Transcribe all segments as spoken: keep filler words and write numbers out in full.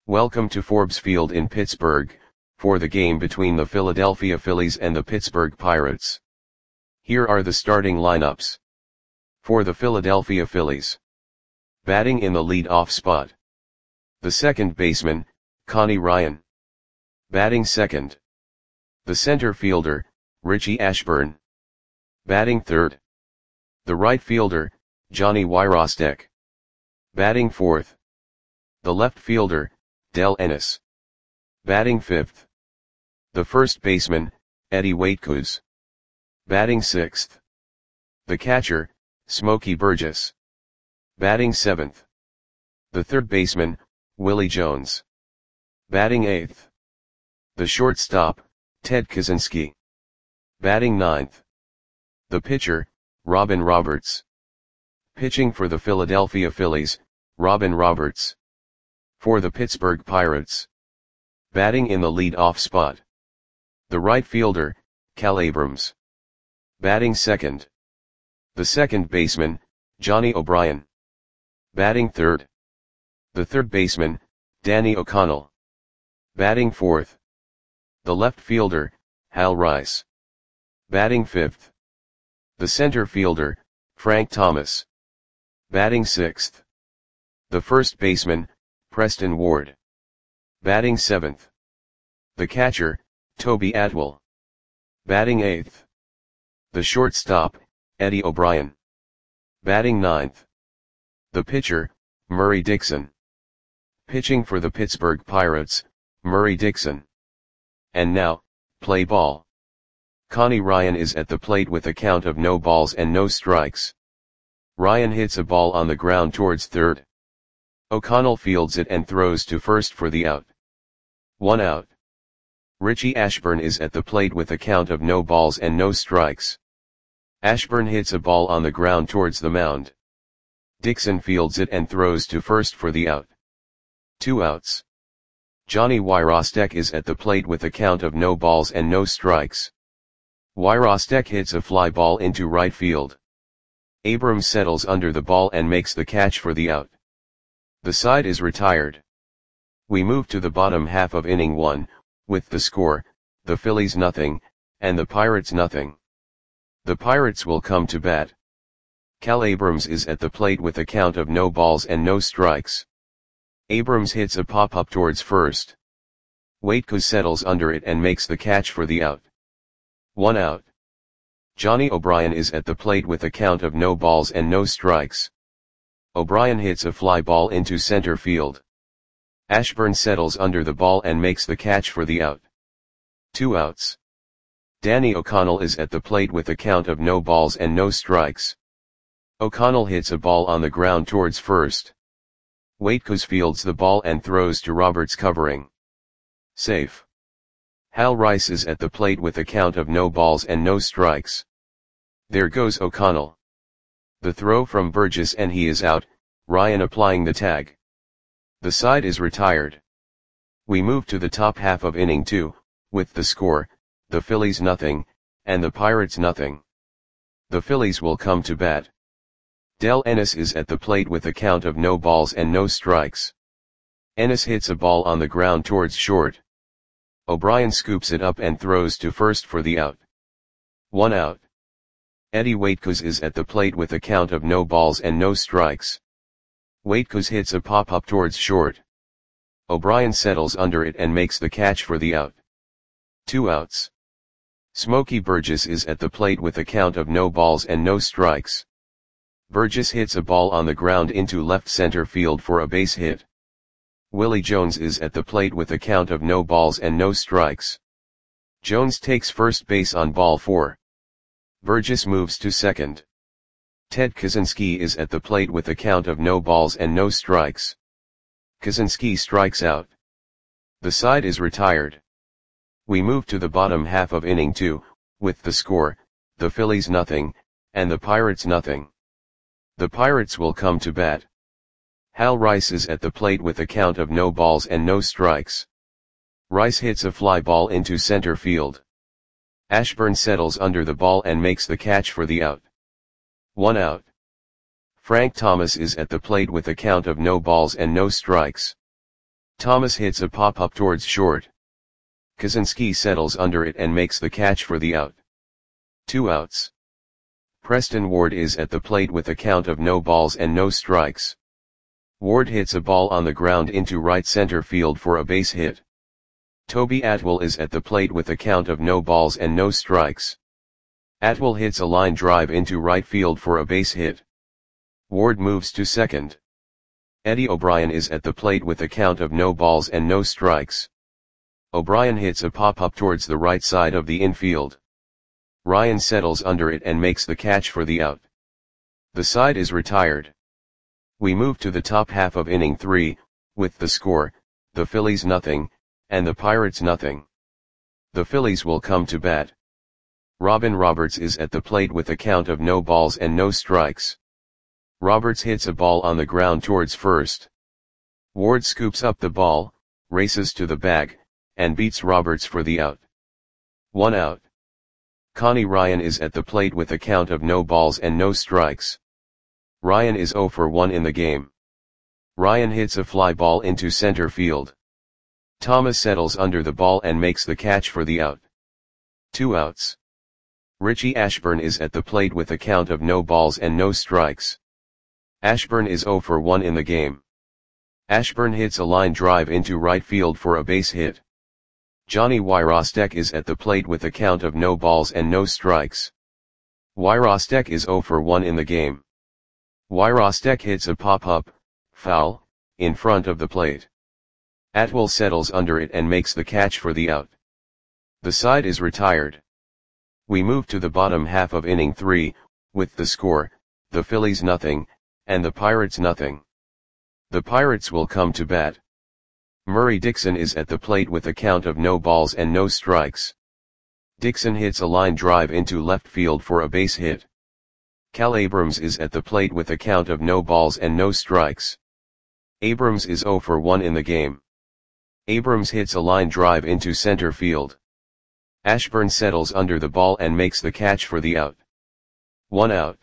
Welcome to Forbes Field in Pittsburgh, for the game between the Philadelphia Phillies and the Pittsburgh Pirates. Here are the starting lineups. For the Philadelphia Phillies. Batting in the lead-off spot. The second baseman, Connie Ryan. Batting second. The center fielder, Richie Ashburn. Batting third. The right fielder, Johnny Wyrostek. Batting fourth. The left fielder, Del Ennis. Batting fifth. The first baseman, Eddie Waitkus. Batting sixth. The catcher, Smokey Burgess. Batting seventh. The third baseman, Willie Jones. Batting eighth. The shortstop, Ted Kaczynski. Batting ninth. The pitcher, Robin Roberts. Pitching for the Philadelphia Phillies, Robin Roberts. For the Pittsburgh Pirates. Batting in the lead-off spot. The right fielder, Cal Abrams. Batting second. The second baseman, Johnny O'Brien. Batting third. The third baseman, Danny O'Connell. Batting fourth. The left fielder, Hal Rice. Batting fifth. The center fielder, Frank Thomas. Batting sixth. The first baseman, Preston Ward. Batting seventh. The catcher, Toby Atwell. Batting eighth. The shortstop, Eddie O'Brien. Batting ninth. The pitcher, Murray Dixon. Pitching for the Pittsburgh Pirates, Murray Dixon. And now, play ball. Connie Ryan is at the plate with a count of no balls and no strikes. Ryan hits a ball on the ground towards third. O'Connell fields it and throws to first for the out. One out. Richie Ashburn is at the plate with a count of no balls and no strikes. Ashburn hits a ball on the ground towards the mound. Dixon fields it and throws to first for the out. Two outs. Johnny Wyrostek is at the plate with a count of no balls and no strikes. Wyrostek hits a fly ball into right field. Abrams settles under the ball and makes the catch for the out. The side is retired. We move to the bottom half of inning one, with the score, the Phillies nothing, and the Pirates nothing. The Pirates will come to bat. Cal Abrams is at the plate with a count of no balls and no strikes. Abrams hits a pop-up towards first. Waitkus settles under it and makes the catch for the out. One out. Johnny O'Brien is at the plate with a count of no balls and no strikes. O'Brien hits a fly ball into center field. Ashburn settles under the ball and makes the catch for the out. Two outs. Danny O'Connell is at the plate with a count of no balls and no strikes. O'Connell hits a ball on the ground towards first. Waitkus fields the ball and throws to Roberts covering. Safe. Hal Rice is at the plate with a count of no balls and no strikes. There goes O'Connell. The throw from Burgess and he is out, Ryan applying the tag. The side is retired. We move to the top half of inning two, with the score, the Phillies nothing, and the Pirates nothing. The Phillies will come to bat. Del Ennis is at the plate with a count of no balls and no strikes. Ennis hits a ball on the ground towards short. O'Brien scoops it up and throws to first for the out. One out. Eddie Waitkus is at the plate with a count of no balls and no strikes. Waitkus hits a pop-up towards short. O'Brien settles under it and makes the catch for the out. Two outs. Smokey Burgess is at the plate with a count of no balls and no strikes. Burgess hits a ball on the ground into left center field for a base hit. Willie Jones is at the plate with a count of no balls and no strikes. Jones takes first base on ball four. Burgess moves to second. Ted Kaczynski is at the plate with a count of no balls and no strikes. Kaczynski strikes out. The side is retired. We move to the bottom half of inning two, with the score, the Phillies nothing, and the Pirates nothing. The Pirates will come to bat. Hal Rice is at the plate with a count of no balls and no strikes. Rice hits a fly ball into center field. Ashburn settles under the ball and makes the catch for the out. One out. Frank Thomas is at the plate with a count of no balls and no strikes. Thomas hits a pop-up towards short. Kaczynski settles under it and makes the catch for the out. Two outs. Preston Ward is at the plate with a count of no balls and no strikes. Ward hits a ball on the ground into right center field for a base hit. Toby Atwell is at the plate with a count of no balls and no strikes. Atwell hits a line drive into right field for a base hit. Ward moves to second. Eddie O'Brien is at the plate with a count of no balls and no strikes. O'Brien hits a pop-up towards the right side of the infield. Ryan settles under it and makes the catch for the out. The side is retired. We move to the top half of inning three, with the score, the Phillies nothing, and the Pirates nothing. The Phillies will come to bat. Robin Roberts is at the plate with a count of no balls and no strikes. Roberts hits a ball on the ground towards first. Ward scoops up the ball, races to the bag, and beats Roberts for the out. One out. Connie Ryan is at the plate with a count of no balls and no strikes. Ryan is oh for one in the game. Ryan hits a fly ball into center field. Thomas settles under the ball and makes the catch for the out. Two outs. Richie Ashburn is at the plate with a count of no balls and no strikes. Ashburn is oh for one in the game. Ashburn hits a line drive into right field for a base hit. Johnny Wyrostek is at the plate with a count of no balls and no strikes. Wyrostek is oh for one in the game. Wyrostek hits a pop-up, foul, in front of the plate. Atwell settles under it and makes the catch for the out. The side is retired. We move to the bottom half of inning three, with the score, the Phillies nothing, and the Pirates nothing. The Pirates will come to bat. Murray Dixon is at the plate with a count of no balls and no strikes. Dixon hits a line drive into left field for a base hit. Cal Abrams is at the plate with a count of no balls and no strikes. Abrams is oh for one in the game. Abrams hits a line drive into center field. Ashburn settles under the ball and makes the catch for the out. One out.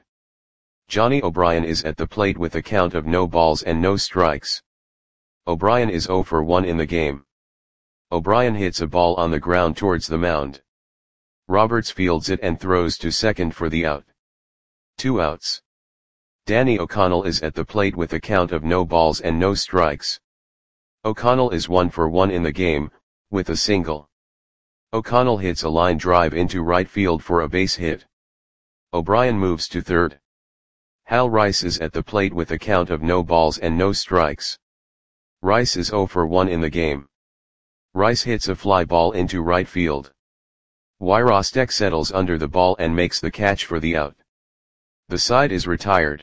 Johnny O'Brien is at the plate with a count of no balls and no strikes. O'Brien is oh for one in the game. O'Brien hits a ball on the ground towards the mound. Roberts fields it and throws to second for the out. Two outs. Danny O'Connell is at the plate with a count of no balls and no strikes. O'Connell is one for one in the game, with a single. O'Connell hits a line drive into right field for a base hit. O'Brien moves to third. Hal Rice is at the plate with a count of no balls and no strikes. Rice is oh for one in the game. Rice hits a fly ball into right field. Wyrostek settles under the ball and makes the catch for the out. The side is retired.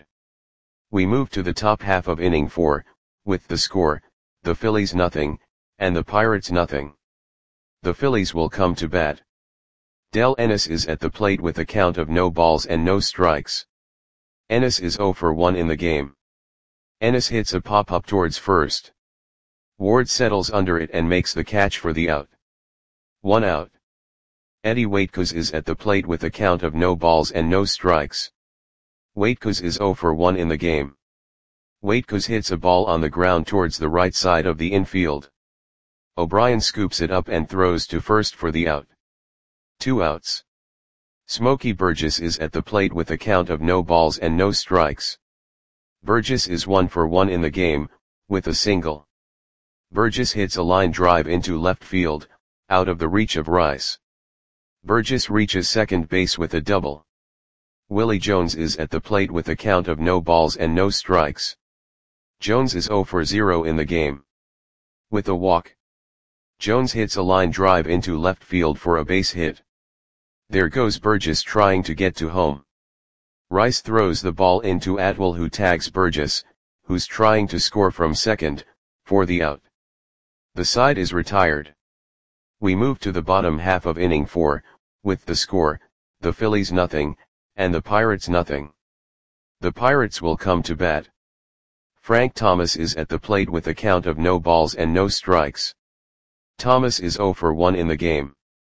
We move to the top half of inning four, with the score, the Phillies nothing, and the Pirates nothing. The Phillies will come to bat. Del Ennis is at the plate with a count of no balls and no strikes. Ennis is oh for one in the game. Ennis hits a pop-up towards first. Ward settles under it and makes the catch for the out. One out. Eddie Waitkos is at the plate with a count of no balls and no strikes. Waitkos is oh for one in the game. Waitkos hits a ball on the ground towards the right side of the infield. O'Brien scoops it up and throws to first for the out. Two outs. Smokey Burgess is at the plate with a count of no balls and no strikes. Burgess is one for one in the game, with a single. Burgess hits a line drive into left field, out of the reach of Rice. Burgess reaches second base with a double. Willie Jones is at the plate with a count of no balls and no strikes. Jones is oh for zero in the game. With a walk. Jones hits a line drive into left field for a base hit. There goes Burgess trying to get to home. Rice throws the ball into Atwell, who tags Burgess, who's trying to score from second, for the out. The side is retired. We move to the bottom half of inning four, with the score, the Phillies nothing, and the Pirates nothing. The Pirates will come to bat. Frank Thomas is at the plate with a count of no balls and no strikes. Thomas is oh for one in the game.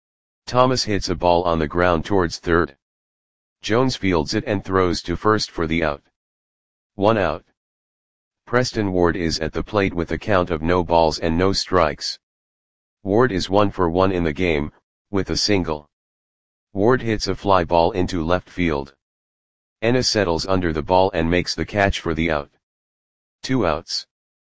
Thomas hits a ball on the ground towards third. Jones fields it and throws to first for the out. One out. Preston Ward is at the plate with a count of no balls and no strikes. Ward is one for one in the game, with a single. Ward hits a fly ball into left field. Ennis settles under the ball and makes the catch for the out. Two outs.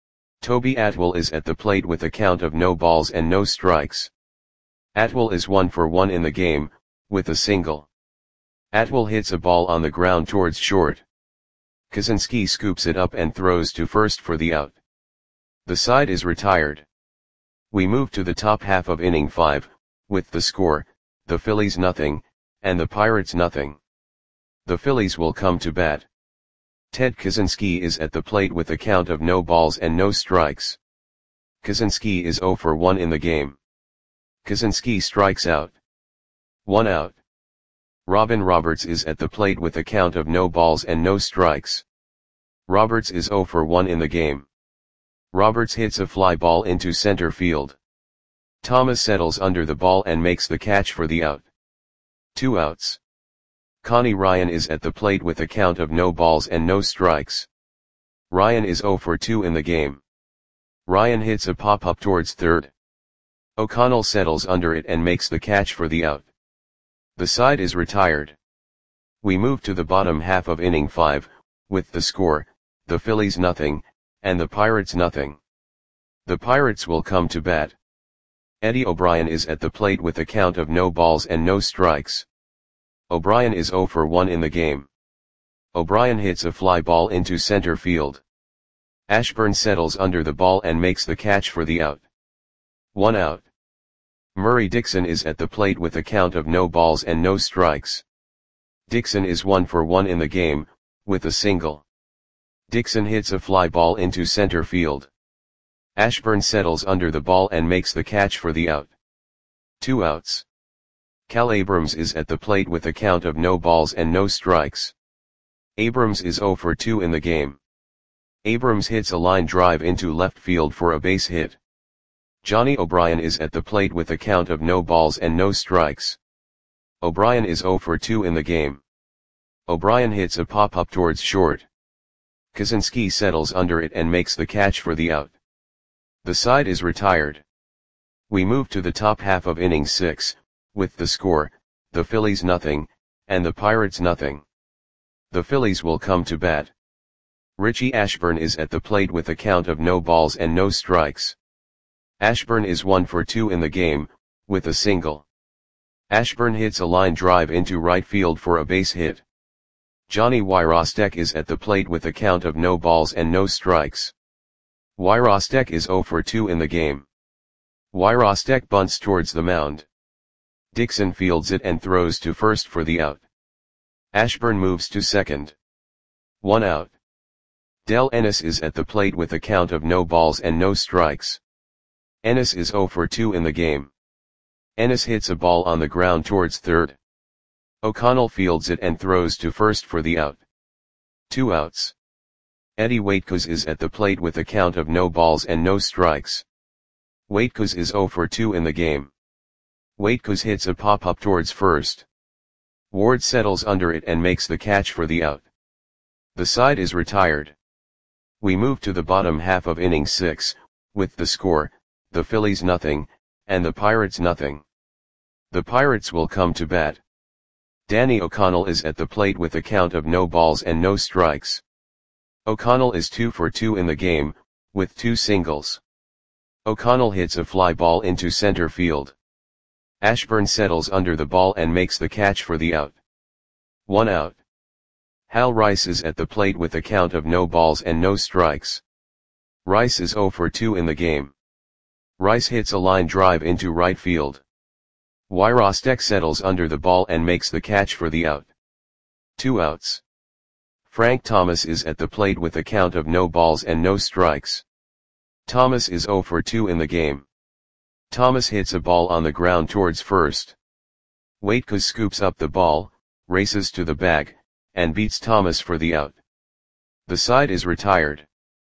Toby Atwell is at the plate with a count of no balls and no strikes. Atwell is one for one in the game, with a single. Atwell hits a ball on the ground towards short. Kaczynski scoops it up and throws to first for the out. The side is retired. We move to the top half of inning five, with the score, the Phillies nothing, and the Pirates nothing. The Phillies will come to bat. Ted Kaczynski is at the plate with a count of no balls and no strikes. Kaczynski is zero for one in the game. Kaczynski strikes out. One out. Robin Roberts is at the plate with a count of no balls and no strikes. Roberts is zero for one in the game. Roberts hits a fly ball into center field. Thomas settles under the ball and makes the catch for the out. Two outs. Connie Ryan is at the plate with a count of no balls and no strikes. Ryan is zero for two in the game. Ryan hits a pop-up towards third. O'Connell settles under it and makes the catch for the out. The side is retired. We move to the bottom half of inning five, with the score, the Phillies nothing, and the Pirates nothing. The Pirates will come to bat. Eddie O'Brien is at the plate with a count of no balls and no strikes. O'Brien is zero for one in the game. O'Brien hits a fly ball into center field. Ashburn settles under the ball and makes the catch for the out. One out. Murray Dixon is at the plate with a count of no balls and no strikes. Dixon is one for one in the game, with a single. Dixon hits a fly ball into center field. Ashburn settles under the ball and makes the catch for the out. Two outs. Cal Abrams is at the plate with a count of no balls and no strikes. Abrams is zero for two in the game. Abrams hits a line drive into left field for a base hit. Johnny O'Brien is at the plate with a count of no balls and no strikes. O'Brien is zero for two in the game. O'Brien hits a pop-up towards short. Kaczynski settles under it and makes the catch for the out. The side is retired. We move to the top half of inning six, with the score, the Phillies nothing, and the Pirates nothing. The Phillies will come to bat. Richie Ashburn is at the plate with a count of no balls and no strikes. Ashburn is one for two in the game, with a single. Ashburn hits a line drive into right field for a base hit. Johnny Wyrostek is at the plate with a count of no balls and no strikes. Wyrostek is zero for two in the game. Wyrostek bunts towards the mound. Dixon fields it and throws to first for the out. Ashburn moves to second. One out. Del Ennis is at the plate with a count of no balls and no strikes. Ennis is zero for two in the game. Ennis hits a ball on the ground towards third. O'Connell fields it and throws to first for the out. Two outs. Eddie Waitkos is at the plate with a count of no balls and no strikes. Waitkos is zero for two in the game. Waitkos hits a pop-up towards first. Ward settles under it and makes the catch for the out. The side is retired. We move to the bottom half of inning six, with the score, the Phillies nothing, and the Pirates nothing. The Pirates will come to bat. Danny O'Connell is at the plate with a count of no balls and no strikes. O'Connell is two for two in the game, with two singles. O'Connell hits a fly ball into center field. Ashburn settles under the ball and makes the catch for the out. One out. Hal Rice is at the plate with a count of no balls and no strikes. Rice is zero for two in the game. Rice hits a line drive into right field. Wyrostek settles under the ball and makes the catch for the out. Two outs. Frank Thomas is at the plate with a count of no balls and no strikes. Thomas is zero for two in the game. Thomas hits a ball on the ground towards first. Waitkos scoops up the ball, races to the bag, and beats Thomas for the out. The side is retired.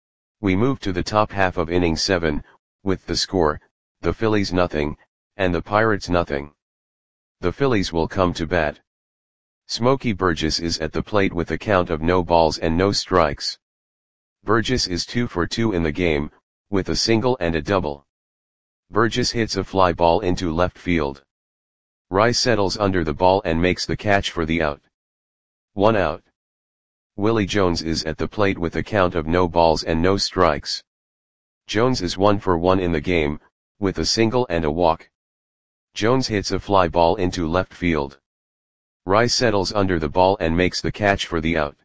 We move to the top half of inning seven, with the score, the Phillies nothing, and the Pirates nothing. The Phillies will come to bat. Smokey Burgess is at the plate with a count of no balls and no strikes. Burgess is two for two in the game, with a single and a double. Burgess hits a fly ball into left field. Rice settles under the ball and makes the catch for the out. One out. Willie Jones is at the plate with a count of no balls and no strikes. Jones is one for one in the game, with a single and a walk. Jones hits a fly ball into left field. Rice settles under the ball and makes the catch for the out.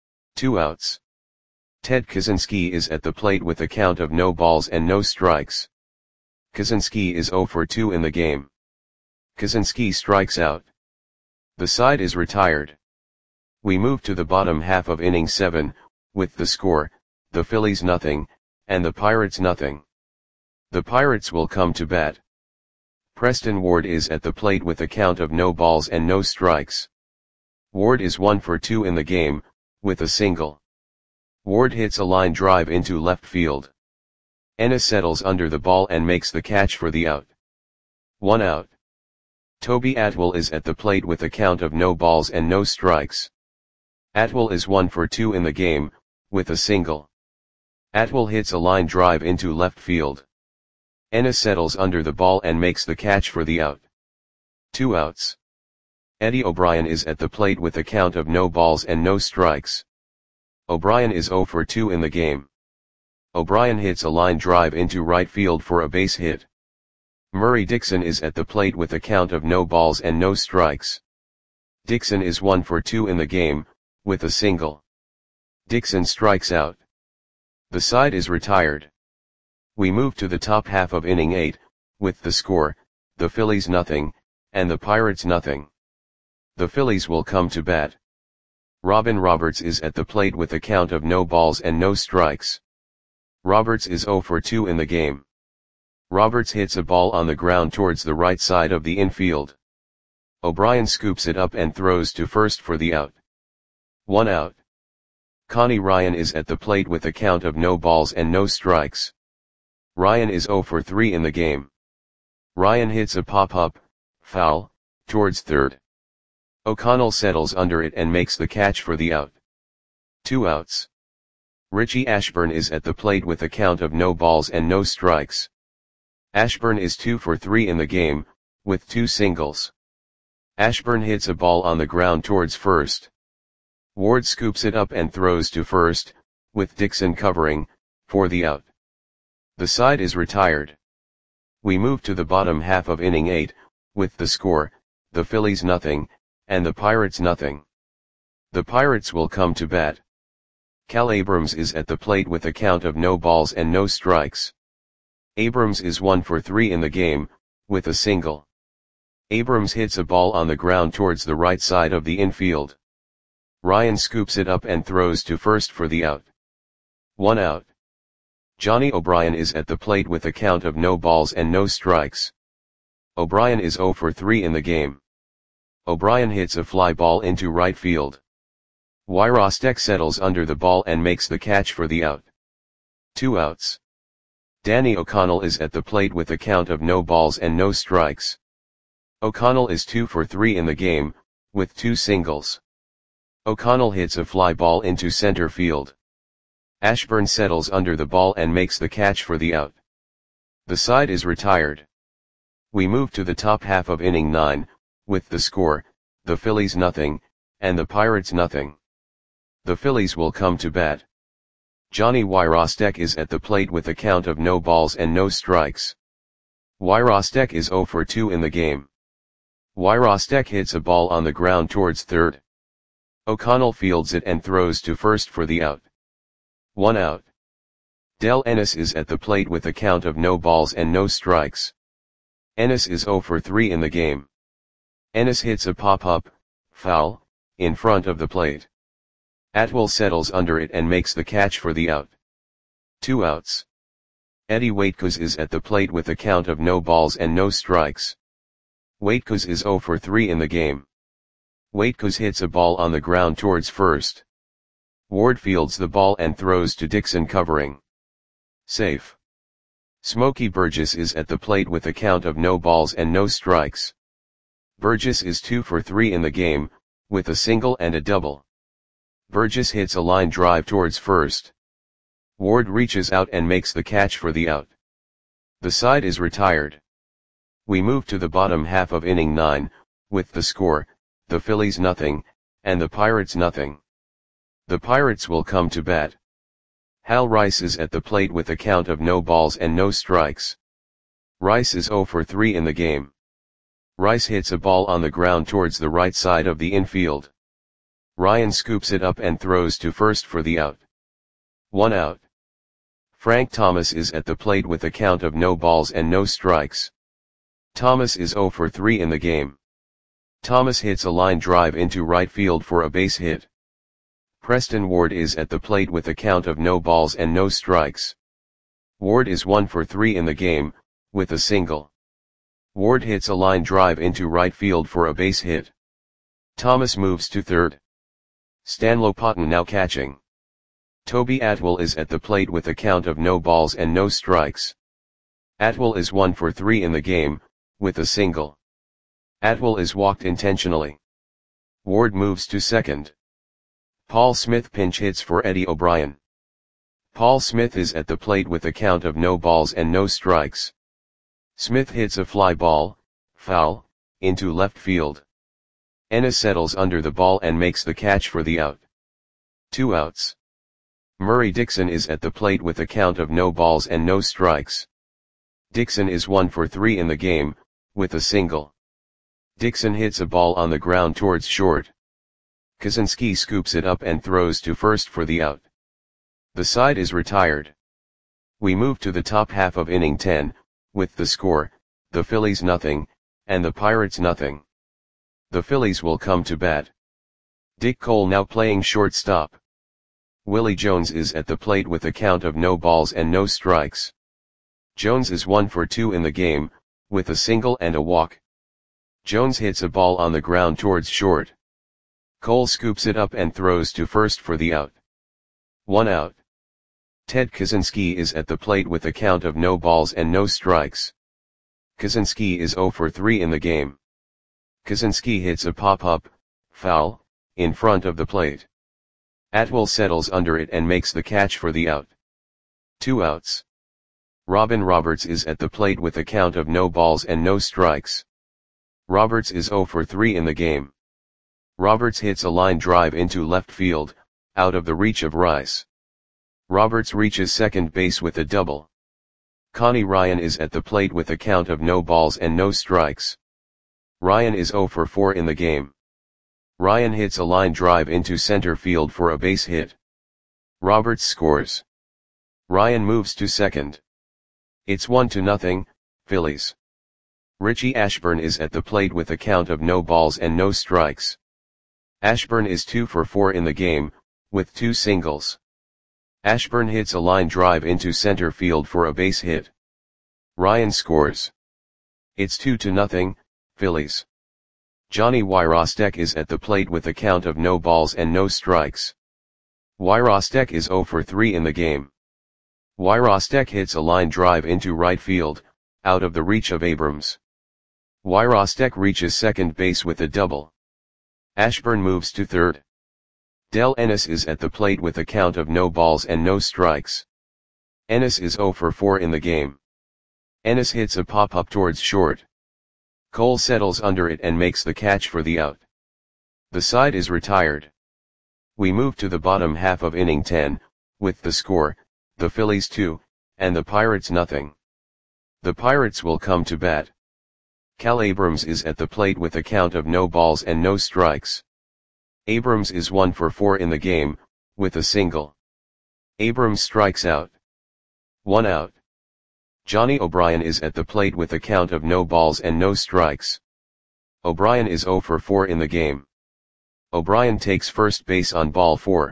Two outs. Ted Kaczynski is at the plate with a count of no balls and no strikes. Kaczynski is zero for two in the game. Kaczynski strikes out. The side is retired. We move to the bottom half of inning seven, with the score, the Phillies nothing, and the Pirates nothing. The Pirates will come to bat. Preston Ward is at the plate with a count of no balls and no strikes. Ward is one for two in the game, with a single. Ward hits a line drive into left field. Ennis settles under the ball and makes the catch for the out. One out. Toby Atwell is at the plate with a count of no balls and no strikes. Atwell is one for two in the game, with a single. Atwell hits a line drive into left field. Ennis settles under the ball and makes the catch for the out. Two outs. Eddie O'Brien is at the plate with a count of no balls and no strikes. O'Brien is zero for two in the game. O'Brien hits a line drive into right field for a base hit. Murray Dixon is at the plate with a count of no balls and no strikes. Dixon is one for two in the game, with a single. Dixon strikes out. The side is retired. We move to the top half of inning eight, with the score, the Phillies nothing, and the Pirates nothing. The Phillies will come to bat. Robin Roberts is at the plate with a count of no balls and no strikes. Roberts is zero for two in the game. Roberts hits a ball on the ground towards the right side of the infield. O'Brien scoops it up and throws to first for the out. One out. Connie Ryan is at the plate with a count of no balls and no strikes. Ryan is zero for three in the game. Ryan hits a pop-up, foul, towards third. O'Connell settles under it and makes the catch for the out. Two outs. Richie Ashburn is at the plate with a count of no balls and no strikes. Ashburn is two for three in the game, with two singles. Ashburn hits a ball on the ground towards first. Ward scoops it up and throws to first, with Dixon covering, for the out. The side is retired. We move to the bottom half of inning eight, with the score, the Phillies nothing, and the Pirates nothing. The Pirates will come to bat. Cal Abrams is at the plate with a count of no balls and no strikes. Abrams is one for three in the game, with a single. Abrams hits a ball on the ground towards the right side of the infield. Ryan scoops it up and throws to first for the out. One out. Johnny O'Brien is at the plate with a count of no balls and no strikes. O'Brien is zero for three in the game. O'Brien hits a fly ball into right field. Wyrostek settles under the ball and makes the catch for the out. Two outs. Danny O'Connell is at the plate with a count of no balls and no strikes. O'Connell is two for three in the game, with two singles. O'Connell hits a fly ball into center field. Ashburn settles under the ball and makes the catch for the out. The side is retired. We move to the top half of inning nine, with the score, the Phillies nothing, and the Pirates nothing. The Phillies will come to bat. Johnny Wyrostek is at the plate with a count of no balls and no strikes. Wyrostek is zero for two in the game. Wyrostek hits a ball on the ground towards third. O'Connell fields it and throws to first for the out. One out. Del Ennis is at the plate with a count of no balls and no strikes. Ennis is zero for three in the game. Ennis hits a pop-up, foul, in front of the plate. Atwell settles under it and makes the catch for the out. Two outs. Eddie Waitkos is at the plate with a count of no balls and no strikes. Waitkos is zero for three in the game. Waitkos hits a ball on the ground towards first. Ward fields the ball and throws to Dixon covering. Safe. Smokey Burgess is at the plate with a count of no balls and no strikes. Burgess is two for three in the game, with a single and a double. Burgess hits a line drive towards first. Ward reaches out and makes the catch for the out. The side is retired. We move to the bottom half of inning nine, with the score, the Phillies nothing, and the Pirates nothing. The Pirates will come to bat. Hal Rice is at the plate with a count of no balls and no strikes. Rice is oh for three in the game. Rice hits a ball on the ground towards the right side of the infield. Ryan scoops it up and throws to first for the out. One out. Frank Thomas is at the plate with a count of no balls and no strikes. Thomas is oh for three in the game. Thomas hits a line drive into right field for a base hit. Preston Ward is at the plate with a count of no balls and no strikes. Ward is one for three in the game, with a single. Ward hits a line drive into right field for a base hit. Thomas moves to third. Stan Lopatin now catching. Toby Atwell is at the plate with a count of no balls and no strikes. Atwell is one for three in the game, with a single. Atwell is walked intentionally. Ward moves to second. Paul Smith pinch hits for Eddie O'Brien. Paul Smith is at the plate with a count of no balls and no strikes. Smith hits a fly ball, foul, into left field. Ennis settles under the ball and makes the catch for the out. Two outs. Murray Dixon is at the plate with a count of no balls and no strikes. Dixon is one for three in the game, with a single. Dixon hits a ball on the ground towards short. Kaczynski scoops it up and throws to first for the out. The side is retired. We move to the top half of inning ten, with the score, the Phillies nothing, and the Pirates nothing. The Phillies will come to bat. Dick Cole now playing shortstop. Willie Jones is at the plate with a count of no balls and no strikes. Jones is one for two in the game, with a single and a walk. Jones hits a ball on the ground towards short. Cole scoops it up and throws to first for the out. One out. Ted Kaczynski is at the plate with a count of no balls and no strikes. Kaczynski is oh for three in the game. Kaczynski hits a pop-up, foul, in front of the plate. Atwell settles under it and makes the catch for the out. Two outs. Robin Roberts is at the plate with a count of no balls and no strikes. Roberts is oh for three in the game. Roberts hits a line drive into left field, out of the reach of Rice. Roberts reaches second base with a double. Connie Ryan is at the plate with a count of no balls and no strikes. Ryan is oh for four in the game. Ryan hits a line drive into center field for a base hit. Roberts scores. Ryan moves to second. It's one to nothing, Phillies. Richie Ashburn is at the plate with a count of no balls and no strikes. Ashburn is two for four in the game, with two singles. Ashburn hits a line drive into center field for a base hit. Ryan scores. It's two to nothing, Phillies. Johnny Wyrostek is at the plate with a count of no balls and no strikes. Wyrostek is oh for three in the game. Wyrostek hits a line drive into right field, out of the reach of Abrams. Wyrostek reaches second base with a double. Ashburn moves to third. Del Ennis is at the plate with a count of no balls and no strikes. Ennis is oh for four in the game. Ennis hits a pop-up towards short. Cole settles under it and makes the catch for the out. The side is retired. We move to the bottom half of inning ten, with the score, the Phillies two, and the Pirates nothing. The Pirates will come to bat. Cal Abrams is at the plate with a count of no balls and no strikes. Abrams is one for four in the game, with a single. Abrams strikes out. One out. Johnny O'Brien is at the plate with a count of no balls and no strikes. O'Brien is oh for four in the game. O'Brien takes first base on ball four.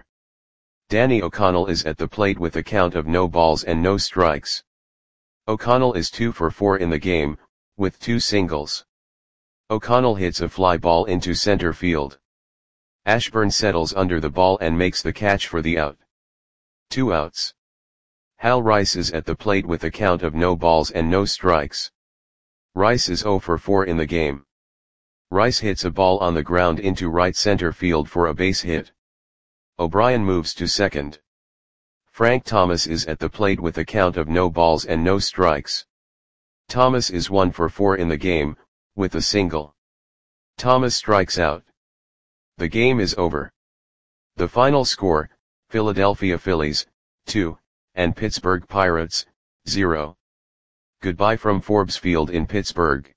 Danny O'Connell is at the plate with a count of no balls and no strikes. O'Connell is two for four in the game, with two singles. O'Connell hits a fly ball into center field. Ashburn settles under the ball and makes the catch for the out. Two outs. Hal Rice is at the plate with a count of no balls and no strikes. Rice is oh for four in the game. Rice hits a ball on the ground into right center field for a base hit. O'Brien moves to second. Frank Thomas is at the plate with a count of no balls and no strikes. Thomas is one for four in the game, with a single. Thomas strikes out. The game is over. The final score, Philadelphia Phillies, two, and Pittsburgh Pirates, zero. Goodbye from Forbes Field in Pittsburgh.